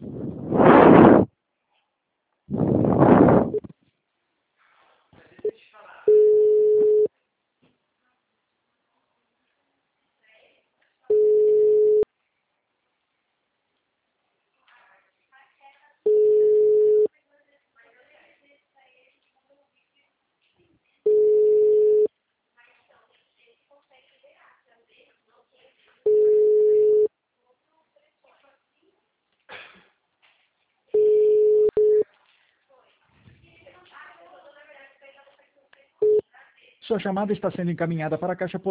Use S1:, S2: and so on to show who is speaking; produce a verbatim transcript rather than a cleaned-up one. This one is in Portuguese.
S1: Sua chamada está sendo encaminhada para a caixa